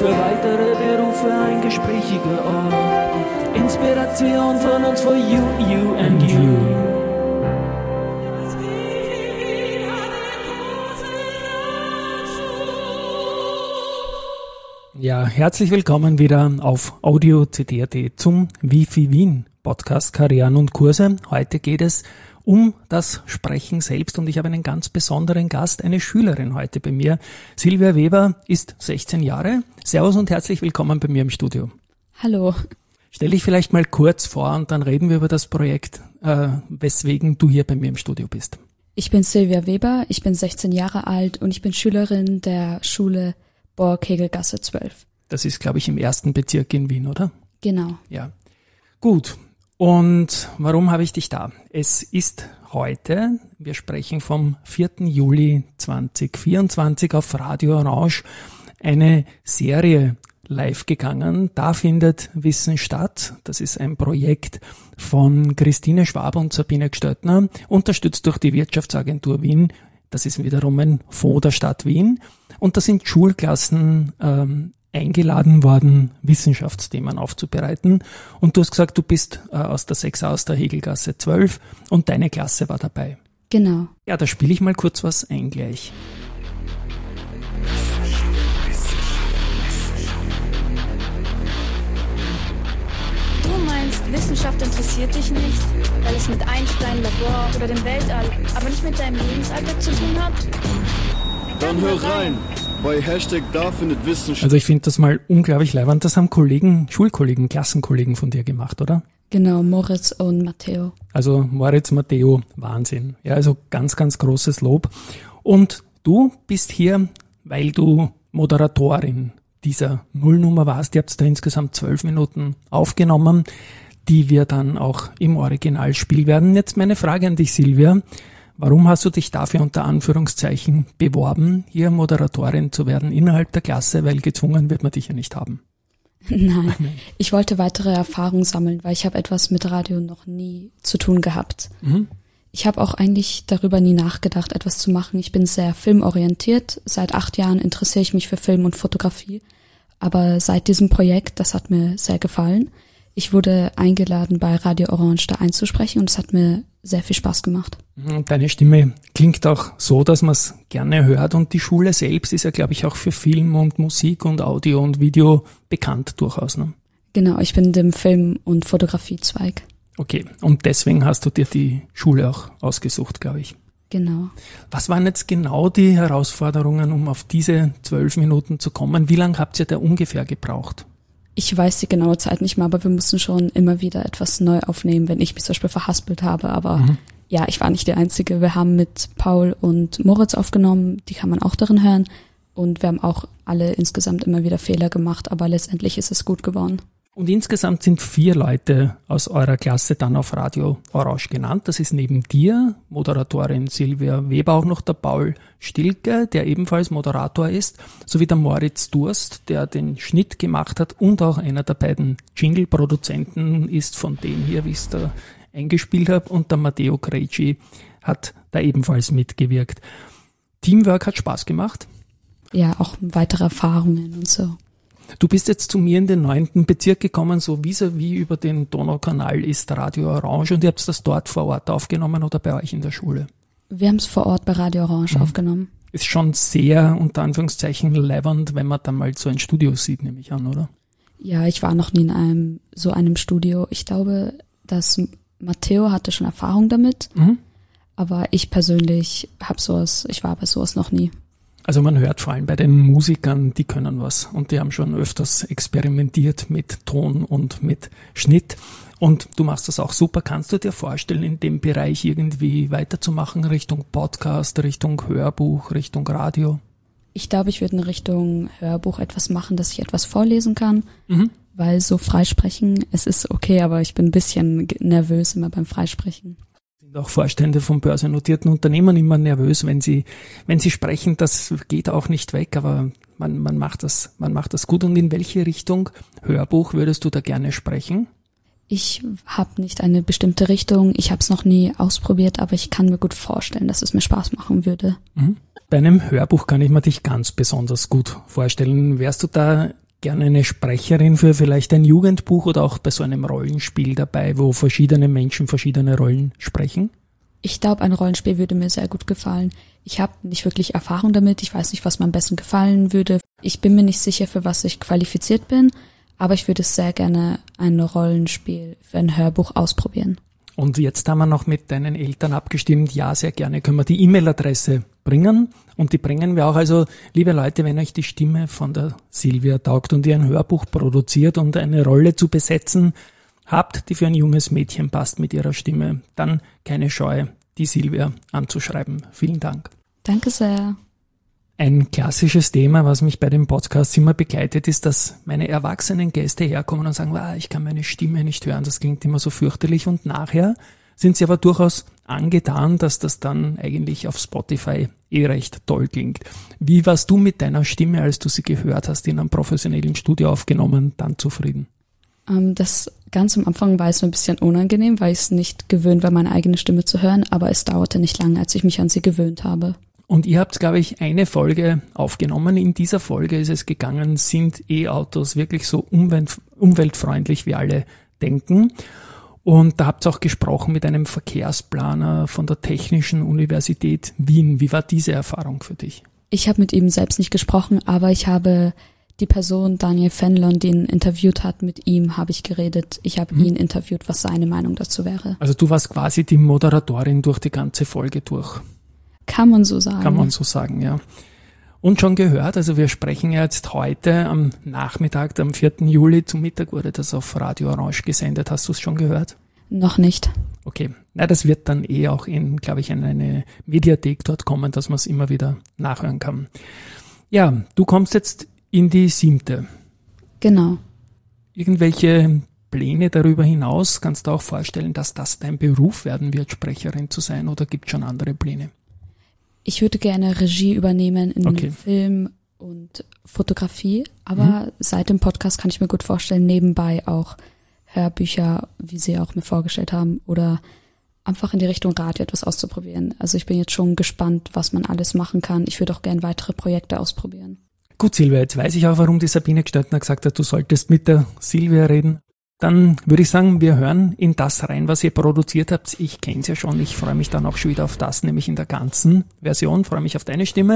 für weitere Berufe ein gesprächiger Ort. Inspiration von uns for you, you and you. Ja, herzlich willkommen wieder auf Audio CD.at zum Wifi Wien Podcast Karrieren und Kurse. Heute geht es um das Sprechen selbst und ich habe einen ganz besonderen Gast, eine Schülerin heute bei mir. Silvia Weber ist 16 Jahre. Servus und herzlich willkommen bei mir im Studio. Hallo. Stell dich vielleicht mal kurz vor und dann reden wir über das Projekt, weswegen du hier bei mir im Studio bist. Ich bin Silvia Weber, ich bin 16 Jahre alt und ich bin Schülerin der Schule Borkegelgasse 12. Das ist, glaube ich, im 1. Bezirk in Wien, oder? Genau. Ja. Gut. Und warum habe ich dich da? Es ist heute, wir sprechen vom 4. Juli 2024 auf Radio Orange, eine Serie live gegangen. Da findet Wissen statt. Das ist ein Projekt von Christine Schwab und Sabine Gstöttner, unterstützt durch die Wirtschaftsagentur Wien. Das ist wiederum ein Fonds der Stadt Wien. Und da sind Schulklassen eingeladen worden, Wissenschaftsthemen aufzubereiten. Und du hast gesagt, du bist aus der 6a, aus der Hegelgasse 12 und deine Klasse war dabei. Genau. Ja, da spiele ich mal kurz was ein gleich. Du meinst, Wissenschaft interessiert dich nicht, weil es mit Einstein, Labor oder dem Weltall, aber nicht mit deinem Lebensalltag zu tun hat? Dann hör rein, bei Hashtag da findet Wissenschaft. Also ich finde das mal unglaublich leibend. Das haben Schulkollegen, Klassenkollegen von dir gemacht, oder? Genau, Moritz und Matteo. Also Moritz, Matteo, Wahnsinn. Ja, also ganz, ganz großes Lob. Und du bist hier, weil du Moderatorin dieser Nullnummer warst. Ihr habt da insgesamt 12 Minuten aufgenommen, die wir dann auch im Original spielen werden. Jetzt meine Frage an dich, Silvia. Warum hast du dich dafür unter Anführungszeichen beworben, hier Moderatorin zu werden innerhalb der Klasse, weil gezwungen wird man dich ja nicht haben? Nein, ich wollte weitere Erfahrungen sammeln, weil ich habe etwas mit Radio noch nie zu tun gehabt. Mhm. Ich habe auch eigentlich darüber nie nachgedacht, etwas zu machen. Ich bin sehr filmorientiert. Seit 8 Jahren interessiere ich mich für Film und Fotografie. Aber seit diesem Projekt, das hat mir sehr gefallen. Ich wurde eingeladen, bei Radio Orange da einzusprechen und es hat mir sehr viel Spaß gemacht. Deine Stimme klingt auch so, dass man es gerne hört und die Schule selbst ist ja, glaube ich, auch für Film und Musik und Audio und Video bekannt durchaus, ne? Genau, ich bin in dem Film- und Fotografie-Zweig. Okay, und deswegen hast du dir die Schule auch ausgesucht, glaube ich. Genau. Was waren jetzt genau die Herausforderungen, um auf diese 12 Minuten zu kommen? Wie lange habt ihr da ungefähr gebraucht? Ich weiß die genaue Zeit nicht mehr, aber wir mussten schon immer wieder etwas neu aufnehmen, wenn ich mich zum Beispiel verhaspelt habe. Aber ja, ich war nicht die Einzige. Wir haben mit Paul und Moritz aufgenommen, die kann man auch darin hören. Und wir haben auch alle insgesamt immer wieder Fehler gemacht, aber letztendlich ist es gut geworden. Und insgesamt sind 4 Leute aus eurer Klasse dann auf Radio Orange genannt. Das ist neben dir, Moderatorin Silvia Weber, auch noch der Paul Stilke, der ebenfalls Moderator ist, sowie der Moritz Durst, der den Schnitt gemacht hat und auch einer der beiden Jingle-Produzenten ist von dem hier, wie ich es da eingespielt habe. Und der Matteo Creci hat da ebenfalls mitgewirkt. Teamwork hat Spaß gemacht. Ja, auch weitere Erfahrungen und so. Du bist jetzt zu mir in den 9. Bezirk gekommen, so vis-à-vis über den Donaukanal ist Radio Orange und ihr habt das dort vor Ort aufgenommen oder bei euch in der Schule? Wir haben es vor Ort bei Radio Orange aufgenommen. Ist schon sehr, unter Anführungszeichen, leibend, wenn man dann mal so ein Studio sieht, nehme ich an, oder? Ja, ich war noch nie in so einem Studio. Ich glaube, dass Matteo hatte schon Erfahrung damit, aber ich persönlich ich war bei sowas noch nie. Also man hört vor allem bei den Musikern, die können was und die haben schon öfters experimentiert mit Ton und mit Schnitt und du machst das auch super. Kannst du dir vorstellen, in dem Bereich irgendwie weiterzumachen, Richtung Podcast, Richtung Hörbuch, Richtung Radio? Ich glaube, ich würde in Richtung Hörbuch etwas machen, dass ich etwas vorlesen kann, weil so freisprechen, es ist okay, aber ich bin ein bisschen nervös immer beim Freisprechen. Auch Vorstände von börsennotierten Unternehmen immer nervös, wenn sie sprechen, das geht auch nicht weg, aber man macht das gut. Und in welche Richtung Hörbuch würdest du da gerne sprechen? Ich habe nicht eine bestimmte Richtung, ich habe es noch nie ausprobiert, aber ich kann mir gut vorstellen, dass es mir Spaß machen würde. Bei einem Hörbuch kann ich mir dich ganz besonders gut vorstellen. Wärst du da gerne eine Sprecherin für vielleicht ein Jugendbuch oder auch bei so einem Rollenspiel dabei, wo verschiedene Menschen verschiedene Rollen sprechen? Ich glaube, ein Rollenspiel würde mir sehr gut gefallen. Ich habe nicht wirklich Erfahrung damit. Ich weiß nicht, was mir am besten gefallen würde. Ich bin mir nicht sicher, für was ich qualifiziert bin, aber ich würde sehr gerne ein Rollenspiel für ein Hörbuch ausprobieren. Und jetzt haben wir noch mit deinen Eltern abgestimmt. Ja, sehr gerne können wir die E-Mail-Adresse bringen. Und die bringen wir auch. Also, liebe Leute, wenn euch die Stimme von der Silvia taugt und ihr ein Hörbuch produziert und eine Rolle zu besetzen habt, die für ein junges Mädchen passt mit ihrer Stimme, dann keine Scheu, die Silvia anzuschreiben. Vielen Dank. Danke sehr. Ein klassisches Thema, was mich bei den Podcasts immer begleitet, ist, dass meine erwachsenen Gäste herkommen und sagen, ich kann meine Stimme nicht hören, das klingt immer so fürchterlich. Und nachher sind sie aber durchaus angetan, dass das dann eigentlich auf Spotify recht toll klingt. Wie warst du mit deiner Stimme, als du sie gehört hast, in einem professionellen Studio aufgenommen, dann zufrieden? Das ganz am Anfang war es ein bisschen unangenehm, weil ich es nicht gewöhnt war, meine eigene Stimme zu hören, aber es dauerte nicht lange, als ich mich an sie gewöhnt habe. Und ihr habt, glaube ich, eine Folge aufgenommen. In dieser Folge ist es gegangen, sind E-Autos wirklich so umweltfreundlich, wie alle denken? Und da habt ihr auch gesprochen mit einem Verkehrsplaner von der Technischen Universität Wien. Wie war diese Erfahrung für dich? Ich habe mit ihm selbst nicht gesprochen, aber ich habe die Person Daniel Fenlon, die ihn interviewt hat, mit ihm habe ich geredet. Ich habe ihn interviewt, was seine Meinung dazu wäre. Also du warst quasi die Moderatorin durch die ganze Folge durch. Kann man so sagen. Kann man so sagen, ja. Und schon gehört, also wir sprechen ja jetzt heute am Nachmittag, am 4. Juli, zum Mittag wurde das auf Radio Orange gesendet. Hast du es schon gehört? Noch nicht. Okay, na, das wird dann auch in eine Mediathek dort kommen, dass man es immer wieder nachhören kann. Ja, du kommst jetzt in die 7. Genau. Irgendwelche Pläne darüber hinaus? Kannst du auch vorstellen, dass das dein Beruf werden wird, Sprecherin zu sein, oder gibt es schon andere Pläne? Ich würde gerne Regie übernehmen in Film und Fotografie, aber seit dem Podcast kann ich mir gut vorstellen, nebenbei auch Hörbücher, wie sie auch mir vorgestellt haben, oder einfach in die Richtung Radio etwas auszuprobieren. Also ich bin jetzt schon gespannt, was man alles machen kann. Ich würde auch gerne weitere Projekte ausprobieren. Gut, Silvia, jetzt weiß ich auch, warum die Sabine Gstöttner gesagt hat, du solltest mit der Silvia reden. Dann würde ich sagen, wir hören in das rein, was ihr produziert habt. Ich kenne es ja schon, ich freue mich dann auch schon wieder auf das, nämlich in der ganzen Version, freue mich auf deine Stimme.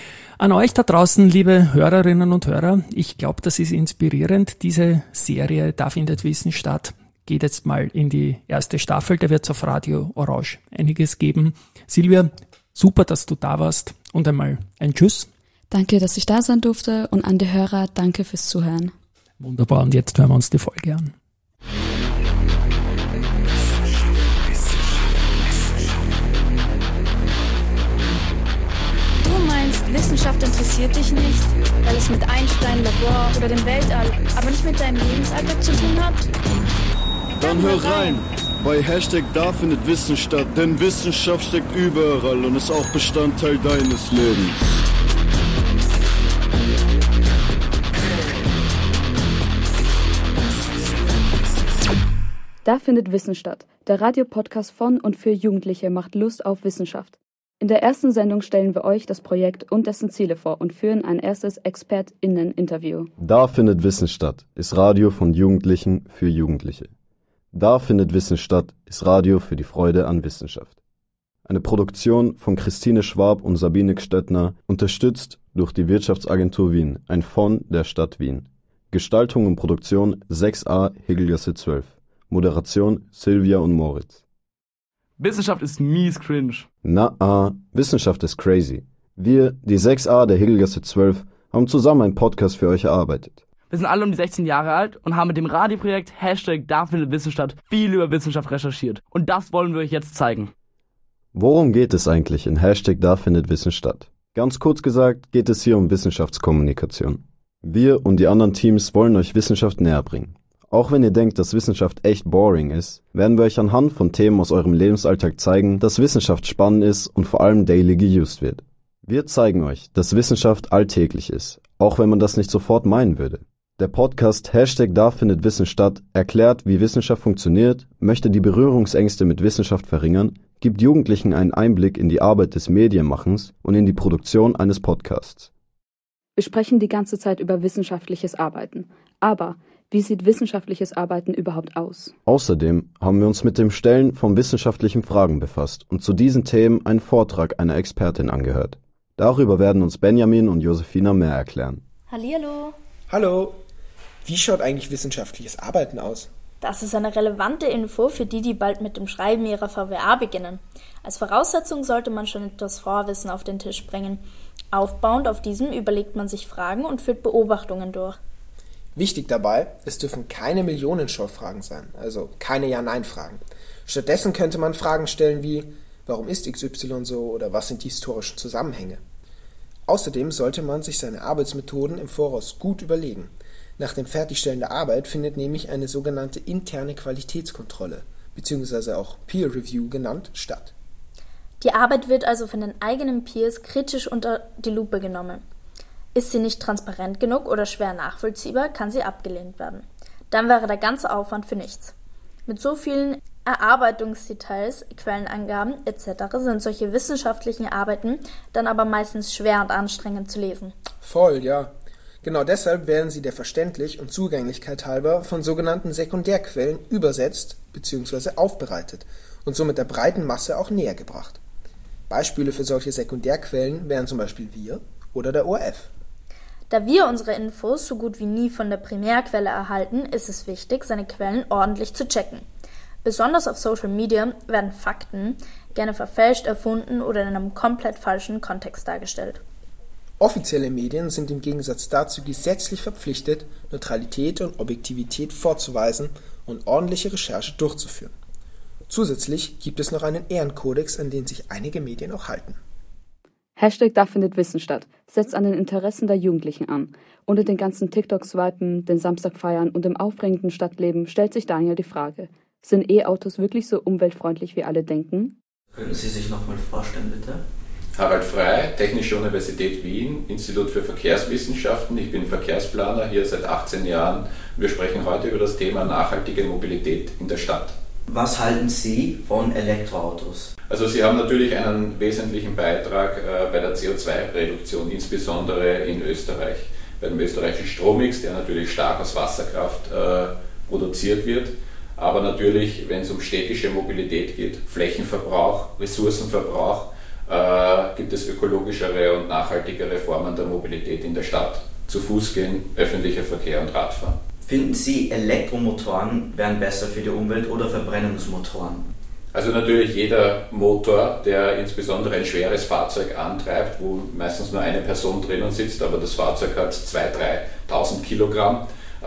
An euch da draußen, liebe Hörerinnen und Hörer, ich glaube, das ist inspirierend. Diese Serie Da findet Wissen statt geht jetzt mal in die erste Staffel, da wird es auf Radio Orange einiges geben. Silvia, super, dass du da warst und einmal ein Tschüss. Danke, dass ich da sein durfte, und an die Hörer, danke fürs Zuhören. Wunderbar, und jetzt hören wir uns die Folge an. Du meinst, Wissenschaft interessiert dich nicht, weil es mit Einstein, Labor oder dem Weltall, aber nicht mit deinem Lebensalltag zu tun hat? Dann hör rein! Bei Hashtag Da findet Wissen statt, denn Wissenschaft steckt überall und ist auch Bestandteil deines Lebens. Da findet Wissen statt. Der Radiopodcast von und für Jugendliche macht Lust auf Wissenschaft. In der ersten Sendung stellen wir euch das Projekt und dessen Ziele vor und führen ein erstes ExpertInnen-Interview. Da findet Wissen statt ist Radio von Jugendlichen für Jugendliche. Da findet Wissen statt ist Radio für die Freude an Wissenschaft. Eine Produktion von Christine Schwab und Sabine Gstöttner, unterstützt durch die Wirtschaftsagentur Wien, ein Fonds der Stadt Wien. Gestaltung und Produktion 6a Hegelgasse 12. Moderation Silvia und Moritz. Wissenschaft ist mies cringe. Wissenschaft ist crazy. Wir, die 6a der Hegelgasse 12, haben zusammen einen Podcast für euch erarbeitet. Wir sind alle um die 16 Jahre alt und haben mit dem Radioprojekt Hashtag Da findet Wissen statt viel über Wissenschaft recherchiert. Und das wollen wir euch jetzt zeigen. Worum geht es eigentlich in Hashtag Da findet Wissen statt? Ganz kurz gesagt geht es hier um Wissenschaftskommunikation. Wir und die anderen Teams wollen euch Wissenschaft näher bringen. Auch wenn ihr denkt, dass Wissenschaft echt boring ist, werden wir euch anhand von Themen aus eurem Lebensalltag zeigen, dass Wissenschaft spannend ist und vor allem daily geused wird. Wir zeigen euch, dass Wissenschaft alltäglich ist, auch wenn man das nicht sofort meinen würde. Der Podcast Hashtag Da findet Wissen statt erklärt, wie Wissenschaft funktioniert, möchte die Berührungsängste mit Wissenschaft verringern, gibt Jugendlichen einen Einblick in die Arbeit des Medienmachens und in die Produktion eines Podcasts. Wir sprechen die ganze Zeit über wissenschaftliches Arbeiten. Aber wie sieht wissenschaftliches Arbeiten überhaupt aus? Außerdem haben wir uns mit dem Stellen von wissenschaftlichen Fragen befasst und zu diesen Themen einen Vortrag einer Expertin angehört. Darüber werden uns Benjamin und Josefina mehr erklären. Hallihallo. Hallo. Wie schaut eigentlich wissenschaftliches Arbeiten aus? Das ist eine relevante Info für die, die bald mit dem Schreiben ihrer VWA beginnen. Als Voraussetzung sollte man schon etwas Vorwissen auf den Tisch bringen. Aufbauend auf diesem überlegt man sich Fragen und führt Beobachtungen durch. Wichtig dabei, es dürfen keine Millionenschau-Fragen sein, also keine Ja-Nein-Fragen. Stattdessen könnte man Fragen stellen wie, warum ist XY so oder was sind die historischen Zusammenhänge? Außerdem sollte man sich seine Arbeitsmethoden im Voraus gut überlegen. Nach dem Fertigstellen der Arbeit findet nämlich eine sogenannte interne Qualitätskontrolle, beziehungsweise auch Peer Review genannt, statt. Die Arbeit wird also von den eigenen Peers kritisch unter die Lupe genommen. Ist sie nicht transparent genug oder schwer nachvollziehbar, kann sie abgelehnt werden. Dann wäre der ganze Aufwand für nichts. Mit so vielen Erarbeitungsdetails, Quellenangaben etc. sind solche wissenschaftlichen Arbeiten dann aber meistens schwer und anstrengend zu lesen. Voll, ja. Genau deshalb werden sie der Verständlich- und Zugänglichkeit halber von sogenannten Sekundärquellen übersetzt bzw. aufbereitet und somit der breiten Masse auch näher gebracht. Beispiele für solche Sekundärquellen wären zum Beispiel wir oder der ORF. Da wir unsere Infos so gut wie nie von der Primärquelle erhalten, ist es wichtig, seine Quellen ordentlich zu checken. Besonders auf Social Media werden Fakten gerne verfälscht, erfunden oder in einem komplett falschen Kontext dargestellt. Offizielle Medien sind im Gegensatz dazu gesetzlich verpflichtet, Neutralität und Objektivität vorzuweisen und ordentliche Recherche durchzuführen. Zusätzlich gibt es noch einen Ehrenkodex, an den sich einige Medien auch halten. Hashtag Da findet Wissen statt, setzt an den Interessen der Jugendlichen an. Unter den ganzen TikTok-Swipen, den Samstagfeiern und dem aufregenden Stadtleben stellt sich Daniel die Frage, sind E-Autos wirklich so umweltfreundlich, wie alle denken? Können Sie sich nochmal vorstellen, bitte? Harald Frey, Technische Universität Wien, Institut für Verkehrswissenschaften. Ich bin Verkehrsplaner hier seit 18 Jahren. Wir sprechen heute über das Thema nachhaltige Mobilität in der Stadt. Was halten Sie von Elektroautos? Also sie haben natürlich einen wesentlichen Beitrag bei der CO2-Reduktion, insbesondere in Österreich. Bei dem österreichischen Strommix, der natürlich stark aus Wasserkraft produziert wird. Aber natürlich, wenn es um städtische Mobilität geht, Flächenverbrauch, Ressourcenverbrauch, gibt es ökologischere und nachhaltigere Formen der Mobilität in der Stadt. Zu Fuß gehen, öffentlicher Verkehr und Radfahren. Finden Sie, Elektromotoren wären besser für die Umwelt oder Verbrennungsmotoren? Also natürlich jeder Motor, der insbesondere ein schweres Fahrzeug antreibt, wo meistens nur eine Person drinnen sitzt, aber das Fahrzeug hat 2.000, 3.000 Kilogramm,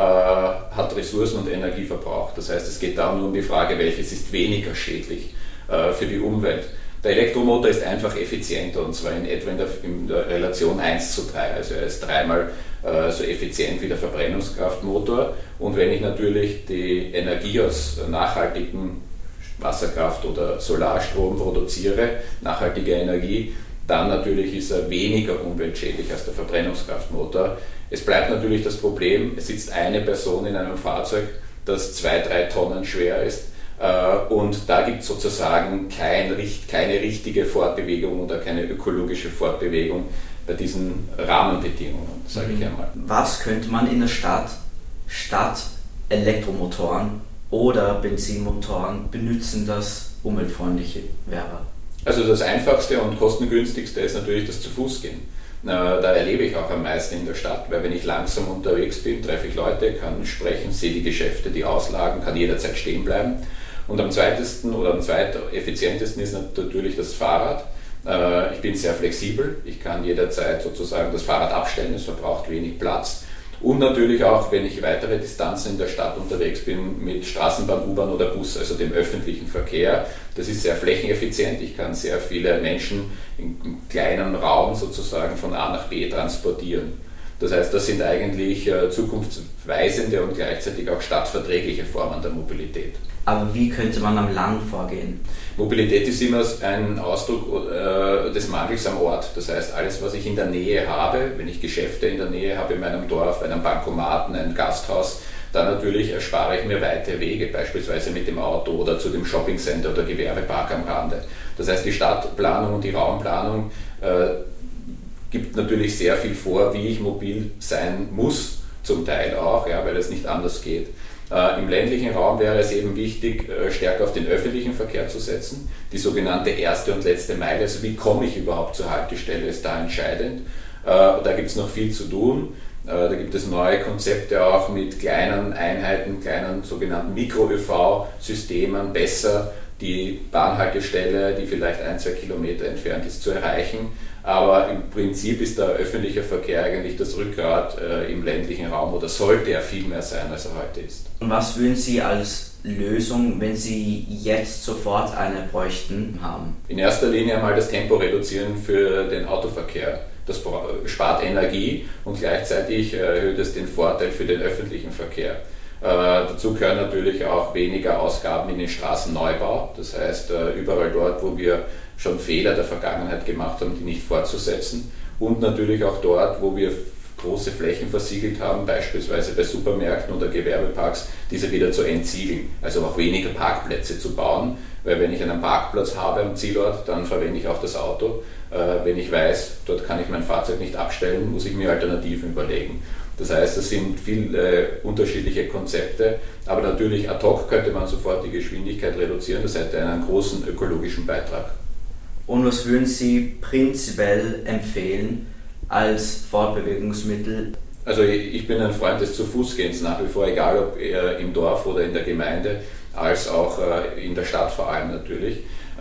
hat Ressourcen- und Energieverbrauch. Das heißt, es geht darum um die Frage, welches ist weniger schädlich für die Umwelt. Der Elektromotor ist einfach effizienter und zwar in etwa in der Relation 1:3. Also er ist dreimal so effizient wie der Verbrennungskraftmotor. Und wenn ich natürlich die Energie aus nachhaltigem Wasserkraft oder Solarstrom produziere, nachhaltige Energie, dann natürlich ist er weniger umweltschädlich als der Verbrennungskraftmotor. Es bleibt natürlich das Problem, es sitzt eine Person in einem Fahrzeug, das 2-3 Tonnen schwer ist. Und da gibt es sozusagen keine richtige Fortbewegung oder keine ökologische Fortbewegung bei diesen Rahmenbedingungen, sage ich einmal. Was könnte man in der Stadt statt Elektromotoren oder Benzinmotoren benutzen, das umweltfreundlich wäre? Also das einfachste und kostengünstigste ist natürlich das Zu-Fuß-Gehen. Da erlebe ich auch am meisten in der Stadt, weil wenn ich langsam unterwegs bin, treffe ich Leute, kann sprechen, sehe die Geschäfte, die Auslagen, kann jederzeit stehen bleiben. Und am zweiteffizientesten ist natürlich das Fahrrad. Ich bin sehr flexibel, ich kann jederzeit sozusagen das Fahrrad abstellen, es verbraucht wenig Platz. Und natürlich auch, wenn ich weitere Distanzen in der Stadt unterwegs bin, mit Straßenbahn, U-Bahn oder Bus, also dem öffentlichen Verkehr. Das ist sehr flächeneffizient, ich kann sehr viele Menschen in kleinem Raum sozusagen von A nach B transportieren. Das heißt, das sind eigentlich zukunftsweisende und gleichzeitig auch stadtverträgliche Formen der Mobilität. Aber wie könnte man am Land vorgehen? Mobilität ist immer ein Ausdruck des Mangels am Ort. Das heißt, alles, was ich in der Nähe habe, wenn ich Geschäfte in der Nähe habe, in meinem Dorf, einen Bankomaten, ein Gasthaus, dann natürlich erspare ich mir weite Wege, beispielsweise mit dem Auto oder zu dem Shoppingcenter oder Gewerbepark am Rande. Das heißt, die Stadtplanung und die Raumplanung gibt natürlich sehr viel vor, wie ich mobil sein muss, zum Teil auch, ja, weil es nicht anders geht. Im ländlichen Raum wäre es eben wichtig, stärker auf den öffentlichen Verkehr zu setzen. Die sogenannte erste und letzte Meile, also wie komme ich überhaupt zur Haltestelle, ist da entscheidend. Da gibt es noch viel zu tun. Da gibt es neue Konzepte auch mit kleinen Einheiten, kleinen sogenannten Mikro-ÖV-Systemen, besser die Bahnhaltestelle, die vielleicht 1-2 Kilometer entfernt ist, zu erreichen. Aber im Prinzip ist der öffentliche Verkehr eigentlich das Rückgrat im ländlichen Raum oder sollte er viel mehr sein, als er heute ist. Und was würden Sie als Lösung, wenn Sie jetzt sofort eine bräuchten, haben? In erster Linie einmal das Tempo reduzieren für den Autoverkehr. Das spart Energie und gleichzeitig erhöht es den Vorteil für den öffentlichen Verkehr. Dazu gehören natürlich auch weniger Ausgaben in den Straßenneubau. Das heißt, überall dort, wo wir schon Fehler der Vergangenheit gemacht haben, die nicht fortzusetzen. Und natürlich auch dort, wo wir große Flächen versiegelt haben, beispielsweise bei Supermärkten oder Gewerbeparks, diese wieder zu entsiegeln. Also auch weniger Parkplätze zu bauen, weil wenn ich einen Parkplatz habe am Zielort, dann verwende ich auch das Auto. Wenn ich weiß, dort kann ich mein Fahrzeug nicht abstellen, muss ich mir Alternativen überlegen. Das heißt, das sind viele unterschiedliche Konzepte, aber natürlich ad hoc könnte man sofort die Geschwindigkeit reduzieren, das hätte einen großen ökologischen Beitrag. Und was würden Sie prinzipiell empfehlen als Fortbewegungsmittel? Also ich bin ein Freund des Zu-Fuß-Gehens nach wie vor, egal ob eher im Dorf oder in der Gemeinde, als auch in der Stadt vor allem natürlich.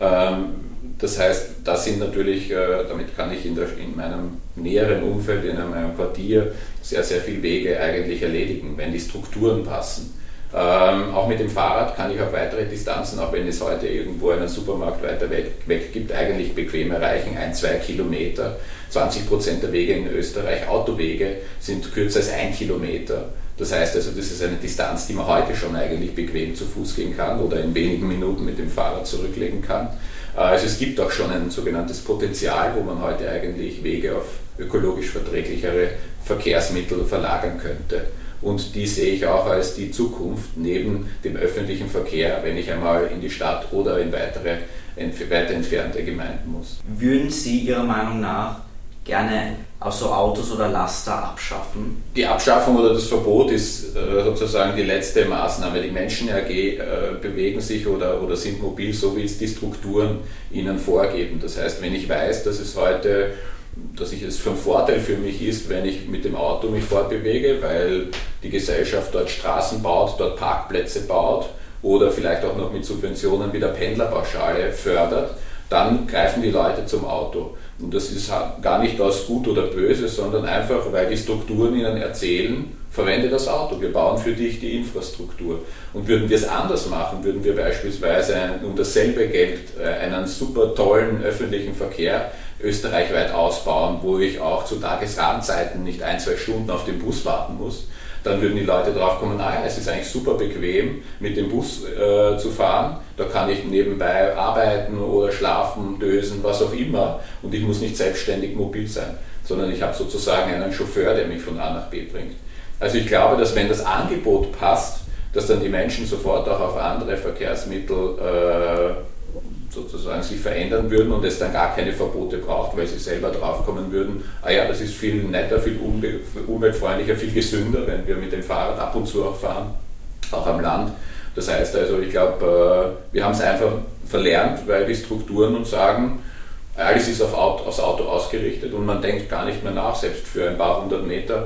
Das heißt, das sind natürlich, damit kann ich in meinem näheren Umfeld, in meinem Quartier sehr, sehr viele Wege eigentlich erledigen, wenn die Strukturen passen. Auch mit dem Fahrrad kann ich auf weitere Distanzen, auch wenn es heute irgendwo einen Supermarkt weiter weg gibt, eigentlich bequem erreichen, 1-2 Kilometer. 20% der Wege in Österreich, Autowege, sind kürzer als 1 Kilometer. Das heißt also, das ist eine Distanz, die man heute schon eigentlich bequem zu Fuß gehen kann oder in wenigen Minuten mit dem Fahrrad zurücklegen kann. Also es gibt auch schon ein sogenanntes Potenzial, wo man heute eigentlich Wege auf ökologisch verträglichere Verkehrsmittel verlagern könnte. Und die sehe ich auch als die Zukunft neben dem öffentlichen Verkehr, wenn ich einmal in die Stadt oder in weiter entfernte Gemeinden muss. Würden Sie Ihrer Meinung nach gerne auch so Autos oder Laster abschaffen? Die Abschaffung oder das Verbot ist sozusagen die letzte Maßnahme. Die Menschen bewegen sich oder sind mobil, so wie es die Strukturen ihnen vorgeben. Das heißt, wenn ich weiß, dass es von Vorteil für mich ist, wenn ich mit dem Auto mich fortbewege, weil die Gesellschaft dort Straßen baut, dort Parkplätze baut oder vielleicht auch noch mit Subventionen wie der Pendlerpauschale fördert, dann greifen die Leute zum Auto. Und das ist gar nicht aus Gut oder Böse, sondern einfach, weil die Strukturen ihnen erzählen, verwende das Auto, wir bauen für dich die Infrastruktur. Und würden wir es anders machen, würden wir beispielsweise um dasselbe Geld einen super tollen öffentlichen Verkehr österreichweit ausbauen, wo ich auch zu Tagesrandzeiten nicht 1-2 Stunden auf den Bus warten muss, dann würden die Leute drauf kommen, es ist eigentlich super bequem, mit dem Bus zu fahren, da kann ich nebenbei arbeiten oder schlafen, dösen, was auch immer, und ich muss nicht selbstständig mobil sein, sondern ich habe sozusagen einen Chauffeur, der mich von A nach B bringt. Also ich glaube, dass wenn das Angebot passt, dass dann die Menschen sofort auch auf andere Verkehrsmittel sozusagen sich verändern würden und es dann gar keine Verbote braucht, weil sie selber draufkommen würden, das ist viel netter, viel umweltfreundlicher, viel gesünder, wenn wir mit dem Fahrrad ab und zu auch fahren, auch am Land. Das heißt also, ich glaube, wir haben es einfach verlernt, weil die Strukturen uns sagen, alles ist aufs Auto ausgerichtet und man denkt gar nicht mehr nach, selbst für ein paar hundert Meter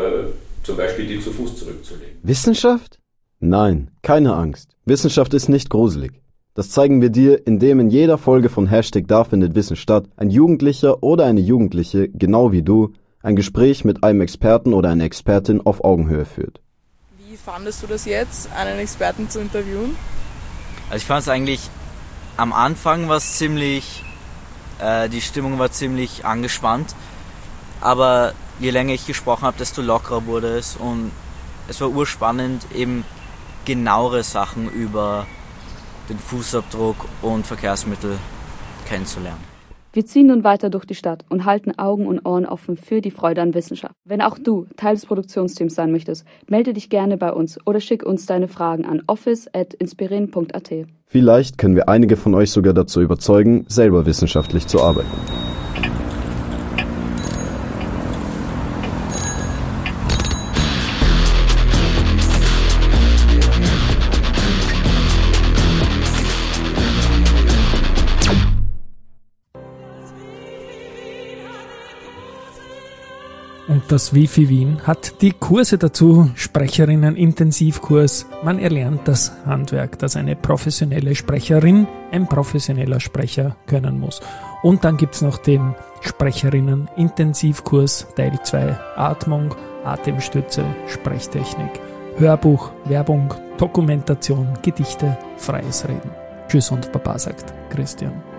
zum Beispiel die zu Fuß zurückzulegen. Wissenschaft? Nein, keine Angst. Wissenschaft ist nicht gruselig. Das zeigen wir dir, indem in jeder Folge von #Da findet Wissen statt ein Jugendlicher oder eine Jugendliche, genau wie du, ein Gespräch mit einem Experten oder einer Expertin auf Augenhöhe führt. Wie fandest du das jetzt, einen Experten zu interviewen? Also ich fand es eigentlich, am Anfang war es ziemlich, die Stimmung war ziemlich angespannt, aber je länger ich gesprochen habe, desto lockerer wurde es und es war urspannend, eben genauere Sachen über den Fußabdruck und Verkehrsmittel kennenzulernen. Wir ziehen nun weiter durch die Stadt und halten Augen und Ohren offen für die Freude an Wissenschaft. Wenn auch du Teil des Produktionsteams sein möchtest, melde dich gerne bei uns oder schick uns deine Fragen an office@inspiren.at. Vielleicht können wir einige von euch sogar dazu überzeugen, selber wissenschaftlich zu arbeiten. Das Wifi Wien hat die Kurse dazu, Sprecherinnen-Intensivkurs. Man erlernt das Handwerk, das eine professionelle Sprecherin, ein professioneller Sprecher können muss. Und dann gibt's noch den Sprecherinnen-Intensivkurs Teil 2, Atmung, Atemstütze, Sprechtechnik, Hörbuch, Werbung, Dokumentation, Gedichte, freies Reden. Tschüss und Baba, sagt Christian.